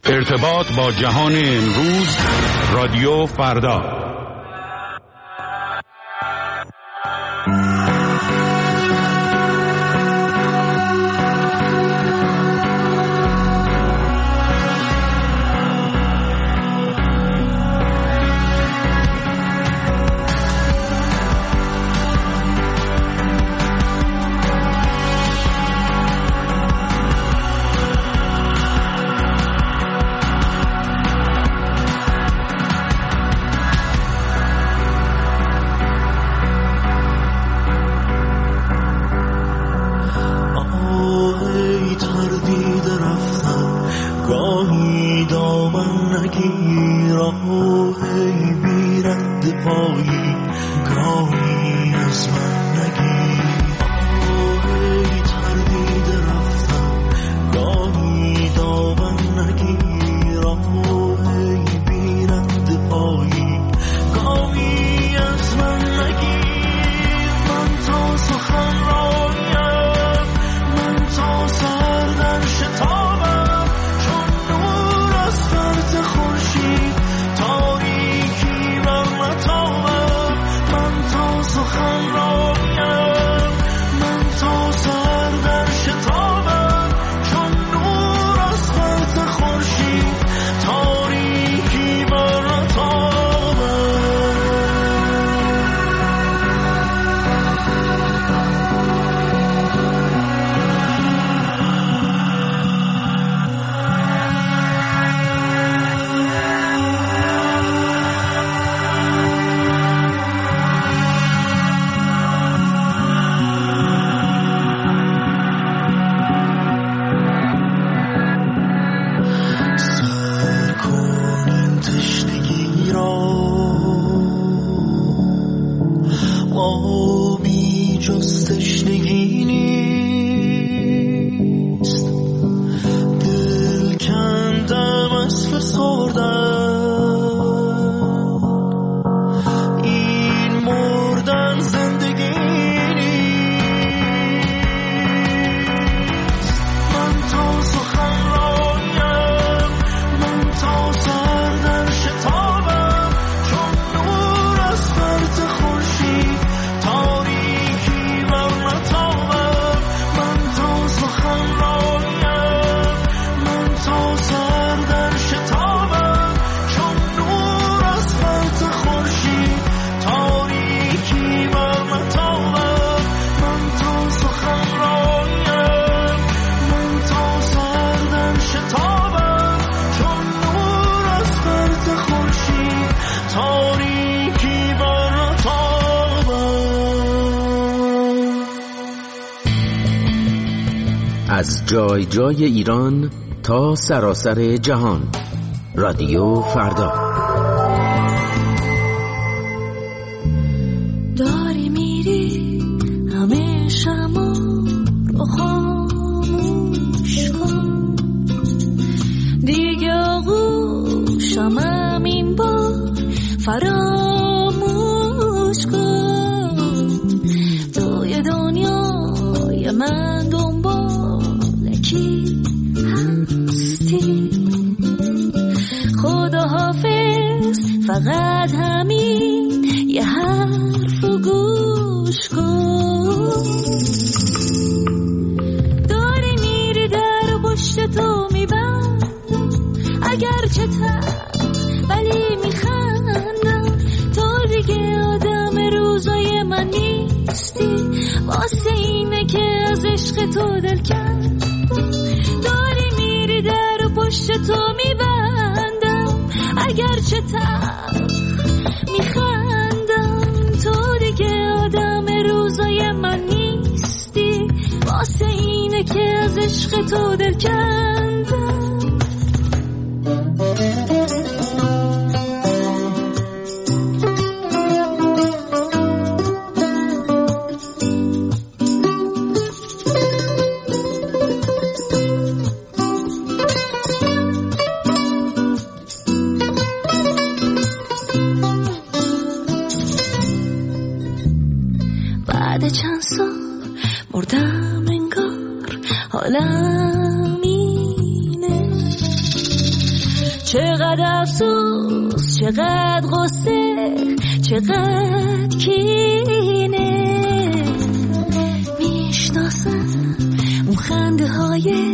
ارتباط با جهان امروز، رادیو فردا. از جای جای ایران تا سراسر جهان، رادیو فردا. داری میری همه شما رو خاموش کن، دیگه آغوشم همین بار فراموش کن. توی دنیای من کی هستی؟ خدا حافظ، فقط همین یه حرف رو گوش کن. داری میری در پشت تو میبندم، اگرچه ولی میخندم. تو دیگه آدم روزای من نیستی، واسه اینه که از عشق تو دل کردم. داری میری در پشت تو میبندم، اگرچه میخندم. تو دیگه آدم روزای من نیستی، واسه اینه که از عشق تو دل کندم. بعد چند سال مردم انگار حالم چقدر افسوس، چقدر غصه، چقدر کینه. میشناسم اون خنده های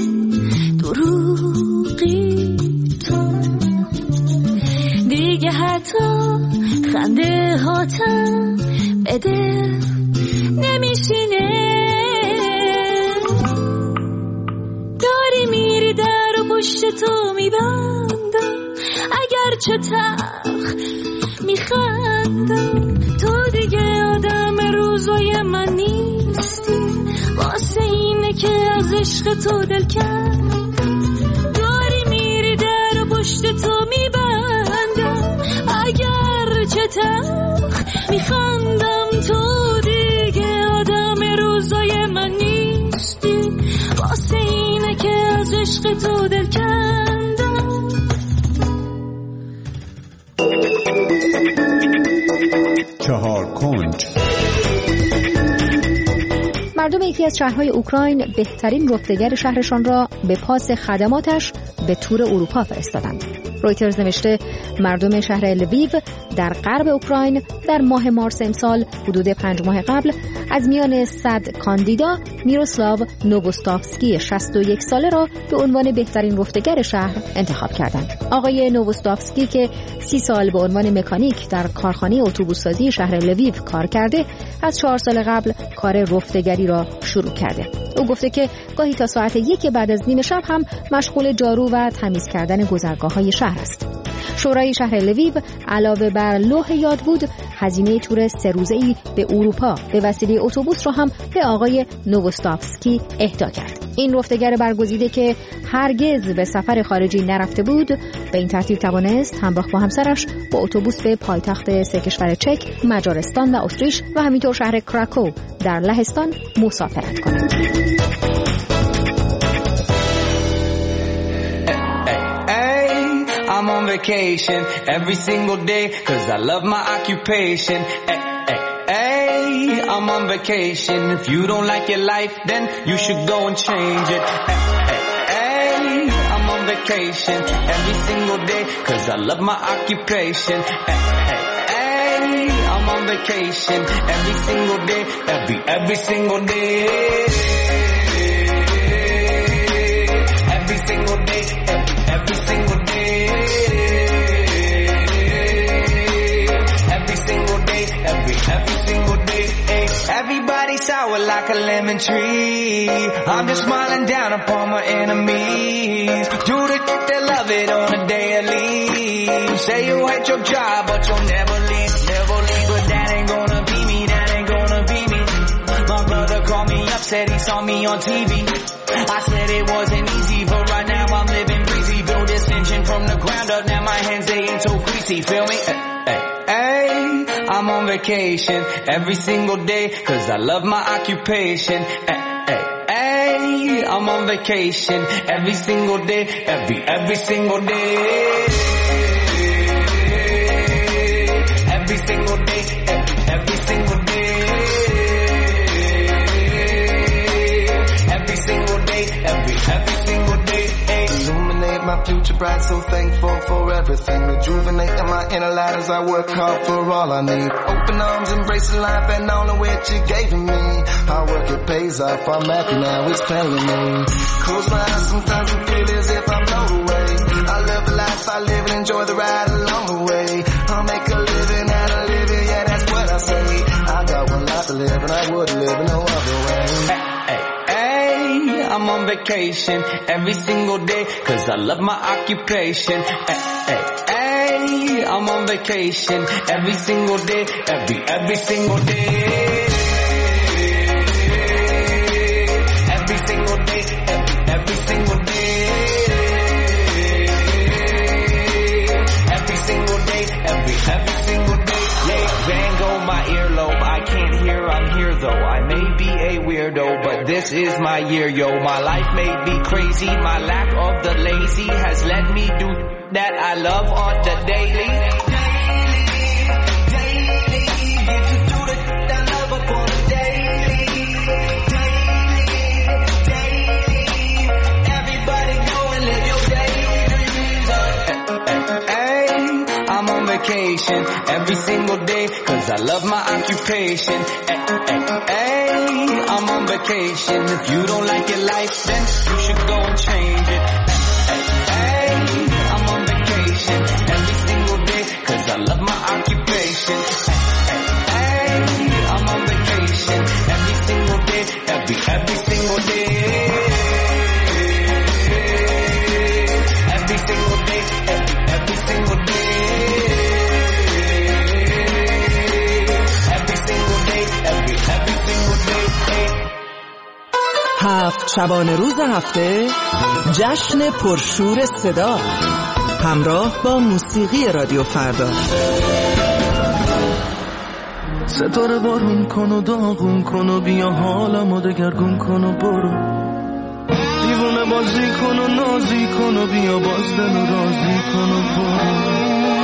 دروغی تو، دیگه حتی خنده هاتم بده نمیشینه. داری میری در و پشت تو میبندم، اگر چه تلخ میخندم. تو دیگه آدم روزای من نیستی، واسه اینه که از عشق تو دل کردم. داری میری در و پشت تو میبندم، اگر چه تلخ میخندم. تو دیگه آدم روزای من نیستی، واسه اینه که از عشق تو دل کندم. چهار کنج. مردم یکی از شهرهای اوکراین بهترین رفتگر شهرشان را به پاس خدماتش به تور اروپا فرستادند. رویترز نوشته مردم شهر لویو در غرب اوکراین در ماه مارس امسال حدود 5 ماه قبل از میان 100 کاندیدا میروسلاو نووستافسکی 61 ساله را به عنوان بهترین رفتگر شهر انتخاب کردند. آقای نووستافسکی که 30 سال به عنوان مکانیک در کارخانه اتوبوس‌سازی شهر لویو کار کرده، از 4 سال قبل کار رفتگری را شروع کرده. او گفته که گاهی تا ساعت 1 بعد از نیم شب هم مشغول جارو و تمیز کردن گذرگاه‌های شهر است. شورای شهر لویو علاوه بر لوح یاد بود، هزینه تور 3 روزه‌ای به اروپا به وسیله اتوبوس را هم به آقای نووستافسکی اهدا کرد. این رفتگر برگزیده که هرگز به سفر خارجی نرفته بود، به این ترتیب توانست همراه با همسرش با اتوبوس به پایتخت 3 کشور چک، مجارستان و اتریش و همینطور شهر کراکو در لهستان مسافرت کند. I'm on vacation every single day 'cause I love my occupation. Hey, I'm on vacation. If you don't like your life, then you should go and change it. Hey, I'm on vacation every single day 'cause I love my occupation. Hey, I'm on vacation every single day, every single day. Every single day, every single day. Every single day, every single day. Everybody sour like a lemon tree. I'm just smiling down upon my enemies. Do the shit they love it on a daily. Say you hate your job, but you'll never leave, never leave. But that ain't gonna be me, that ain't gonna be me. My brother called me up, said he saw me on TV. I said it wasn't easy, but right now I'm living breezy. Build this engine from the ground up, now my hands they ain't so greasy, feel me? Hey, I'm on vacation every single day 'cause I love my occupation. Hey, I'm on vacation every single day, every single day. Every single day, every single day. Every single day, every single day. Illuminate my future bright, so thankful for everything. Rejuvenating my inner light as I work hard for all I need. Open arms, embracing life and all of which you gave to me. Hard work, it pays off, I'm happy now, it's paying me. Close my eyes, sometimes I feel as if I'm blown away. I live a life I live and enjoy the ride along the way. I'll make a living out of living, yeah, that's what I say. I got one life to live and I would live in no other way. I'm on vacation every single day 'cause I love my occupation. Hey, I'm on vacation every single day, every single day. Every single day, every single day. Every single day, every single day. Yeah, Van Gogh, my earlobe, I can't hear, I'm here though. I may be a weirdo, but this is my year, yo. My life may be crazy, my lack of the lazy has let me do that I love on the daily. vacation every single day, cause I love my occupation. Hey, I'm on vacation. If you don't like your life, then you should go and change it. Hey, I'm on vacation every single day, cause I love my occupation. Hey, I'm on vacation every single day, every single day. Every single day, every single day. Every single day, every single day. هفت شبانه روز هفته، جشن پرشور صدا، همراه با موسیقی رادیو فردا. ستاره بارون کن و داغون کن و بیا حالمو دگرگون کن و برو، دیوونه بازی کن و نازی کن و بیا باز دل و رازی کن و برو.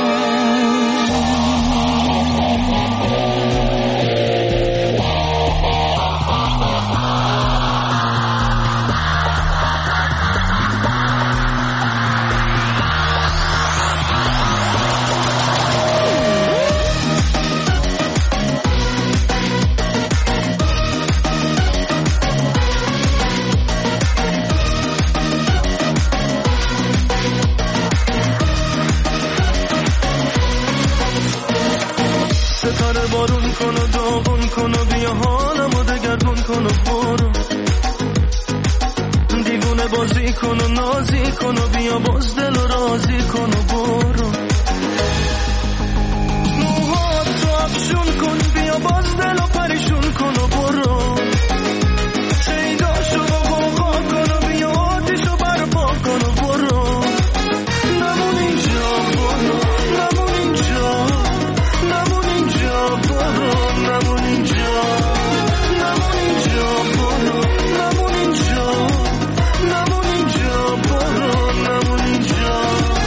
ستاره بارون کن و داغون کن و بیا حالمو دگرگون کن و برو، دیوونه بازی کن و نازی کن و بیا باز دل و رازی کن و برو. موهاتو افشون کن بیا باز دل و پریشون کن و برو، شیداشو غوغا کن و بیا آتیشو برپا کن و برو. نمون اینجا برو، نمون اینجا، نمون اینجا برو، نمون اینجا، نمون اینجا برو، نمون اینجا، نمون اینجا برو، نمون اینجا.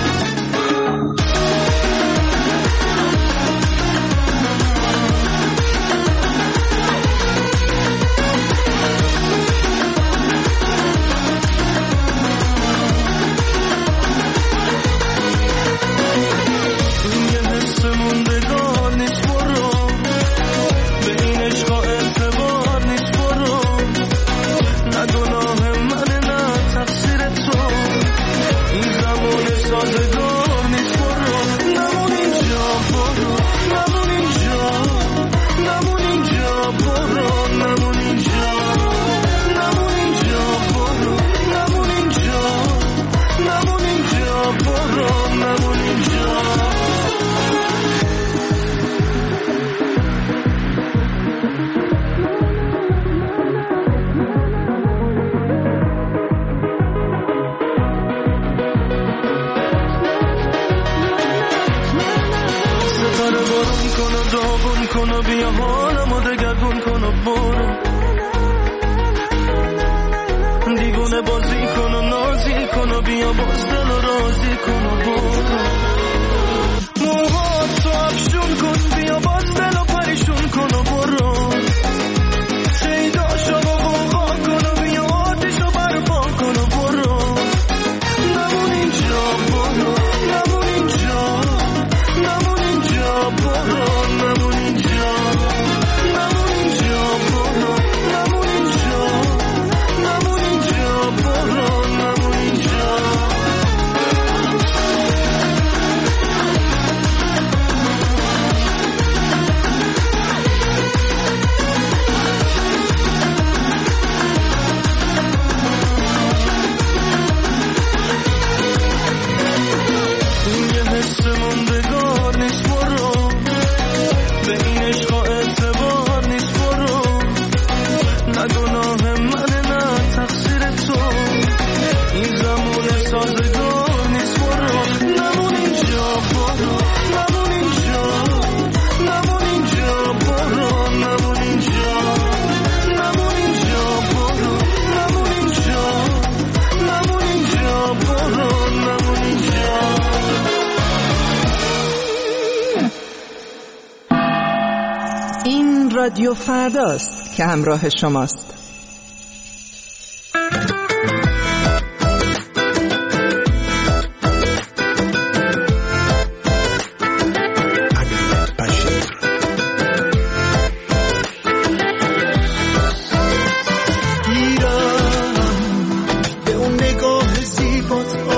رادیو فرداست که همراه شماست.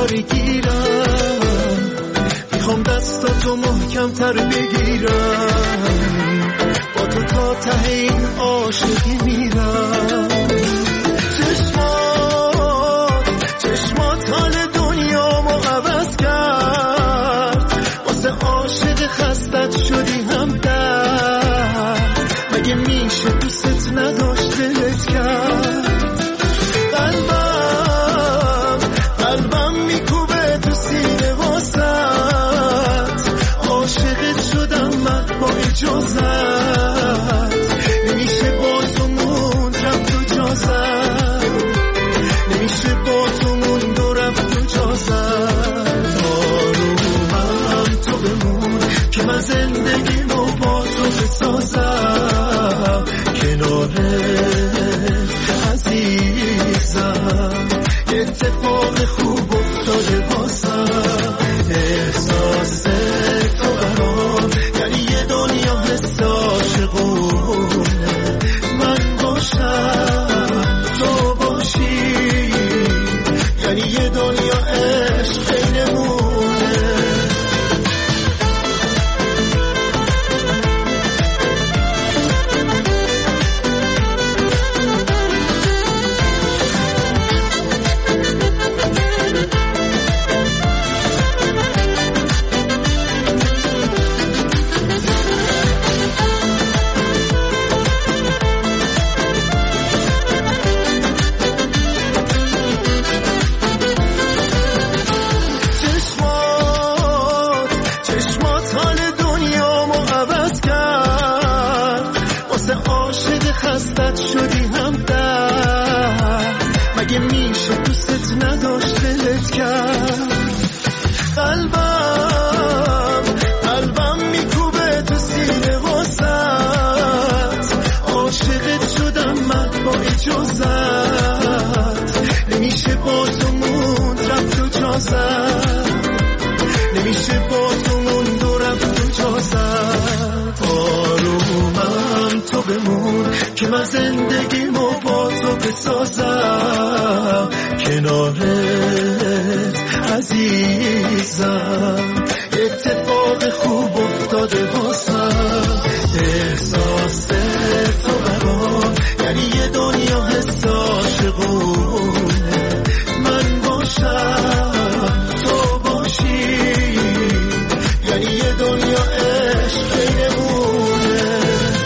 دوباره گیرم، میخوام دستاتو محکم تر بگیرم، با تو تا ته این عاشقی میرم. چشمات حال دنیامو عوض کرد، واسه عاشق خستت شدی هم درد، مگه میشه دوست نداشت دلت کرد؟ قلبم میکوبه تو سینه واسط، عاشقت شدم من با اجازت، نمیشه با تو موند رفت و جازت، نمیشه با تو موند و رفت و جازت. آرومم تو بمون که من زندگیمو با تو بسازم، کنارت عزیزم، اتفاق خوب افتاده واسم، احساس تو برام یعنی یه دنیا حس عاشقونه، من باشم تو باشی یعنی یه دنیا عشق بینمونه. خستت شدی هم درد، مگه میشه دوستت نداشت دلت کرد؟ قلبم میکوبه تو سینه واسط، عاشقت شدم من با اجازت، نمیشه با تو موند رفت و جازت، نمیشه با تو موند و رفت و جازت. آرومم تو بمون که من زندگیمو با تو بسازم، کنارت عزیزم، اتفاق خوب افتاده واسم، احساس تو برام یعنی یه دنیا حس عاشقونه، من باشم تو باشی یعنی یه دنیا عشق بینمونه.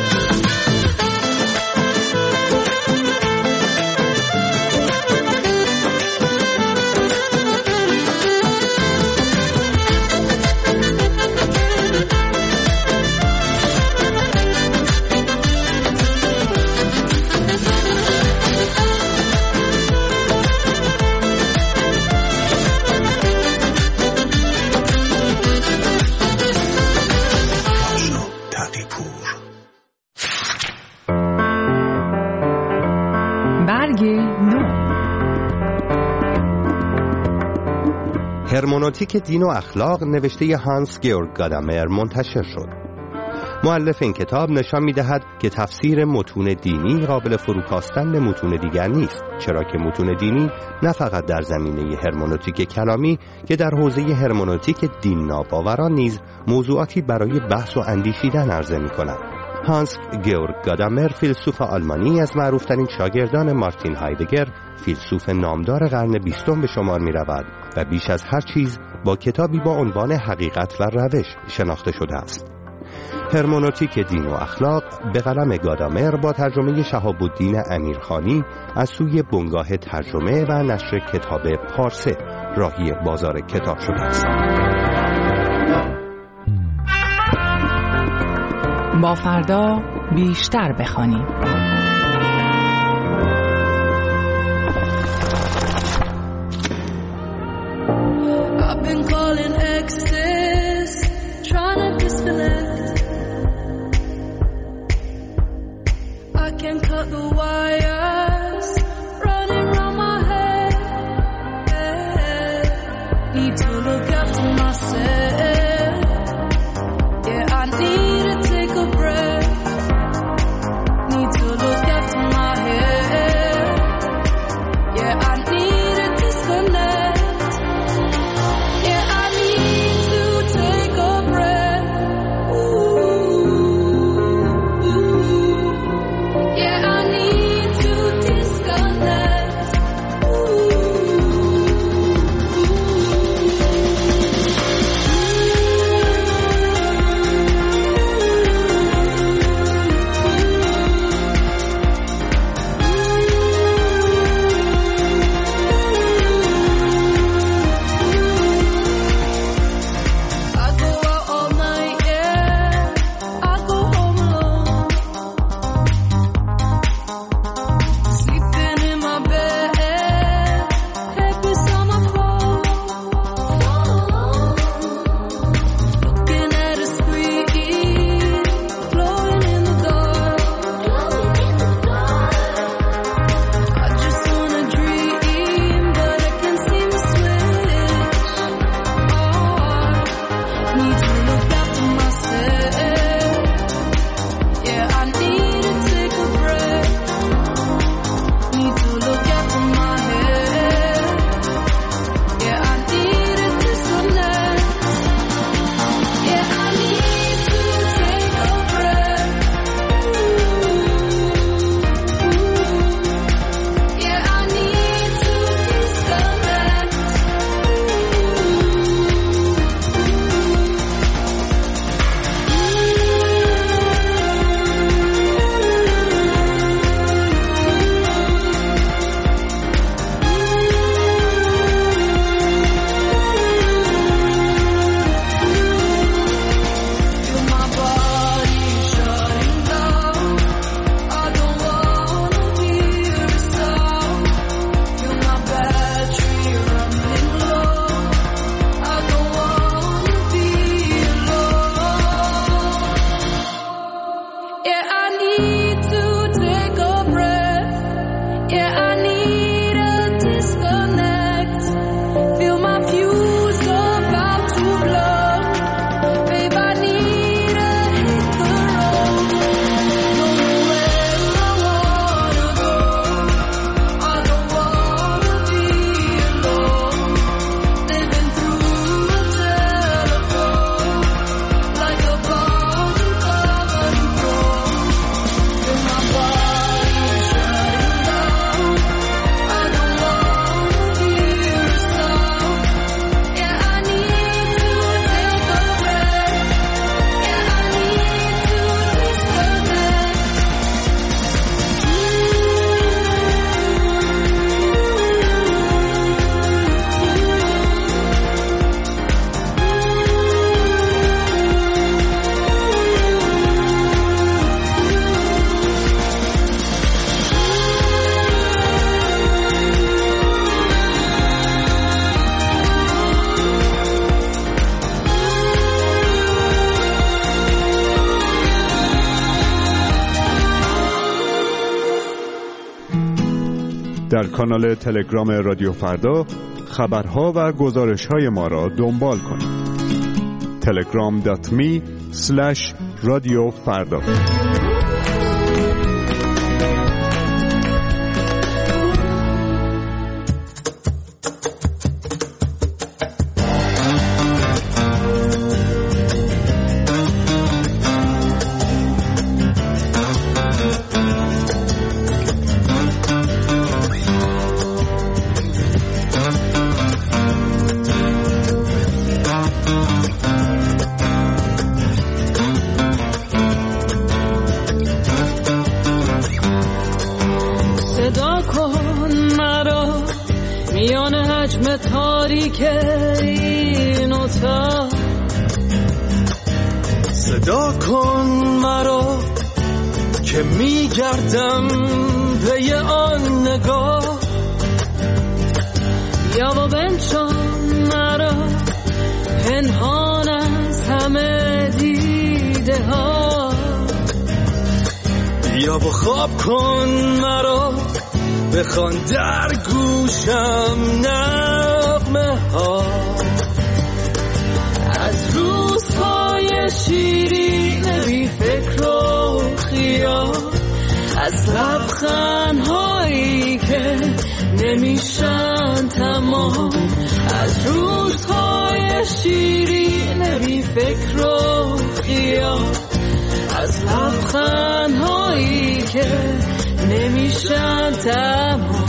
هرمنوتیک دین و اخلاق نوشته هانس گیورگ گادامر منتشر شد. مؤلف این کتاب نشان می‌دهد که تفسیر متون دینی قابل فروکاستن به متون دیگر نیست، چرا که متون دینی نه فقط در زمینه هرمنوتیک کلامی که در حوزه هرمنوتیک دین ناباوران نیز موضوعاتی برای بحث و اندیشیدن عرضه می‌کنند. هانس گیورگ گادامر فیلسوف آلمانی از معروفترین شاگردان مارتین هایدگر، فیلسوف نامدار قرن 20 به شمار می رود و بیش از هر چیز با کتابی با عنوان حقیقت و روش شناخته شده است. هرمنوتیک دین و اخلاق به قلم گادامر با ترجمه شهاب الدین امیرخانی از سوی بنگاه ترجمه و نشر کتاب پارسه راهی بازار کتاب شده است. با فردا بیشتر بخوانیم. I've been calling exes, trying to disconnect. I can cut the wires running round my head. Need to look after myself. Yeah, I need to take a breath. Need to look after my head. Yeah, I need to disconnect. در کانال تلگرام رادیو فردا خبرها و گزارش‌های ما را دنبال کنید. telegram.me/رادیو فردا. میان حجم تاریک این اتاق صدا کن مرا که میگردم به آن نگاه، بیا و بنشان مرا پنهان از همه دیده ها، بیا و خواب کن مرا بخوان در گوشم نغمه ها، از روزهای شیرین بی فکر و خیال، از لبخندهایی که نمیشن تمام، از روزهای شیرین بی فکر و خیال، از لبخندهایی که نمیشن تمام.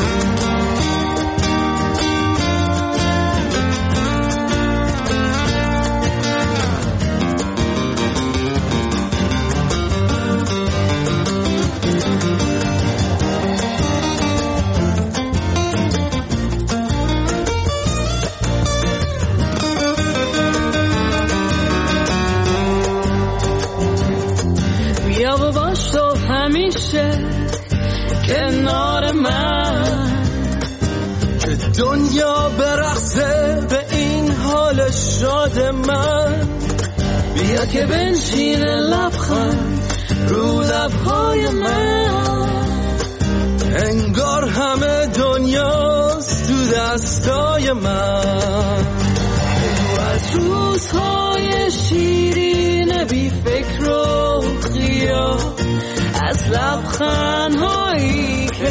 بیا و باش تو همیشه کنار من، که دنیا برقصه به این حال شاد من، بیا که بنشینه لبخند رو لبهای من، انگار همه دنیاست تو دستای من، از روزهای شیرین بی فکر و خیال، از لبخندهایی که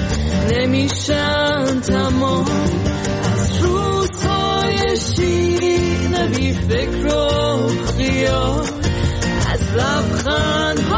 نمیشن تمام، از روزهای شیرین بی فکر و خیال، از لبخندهایی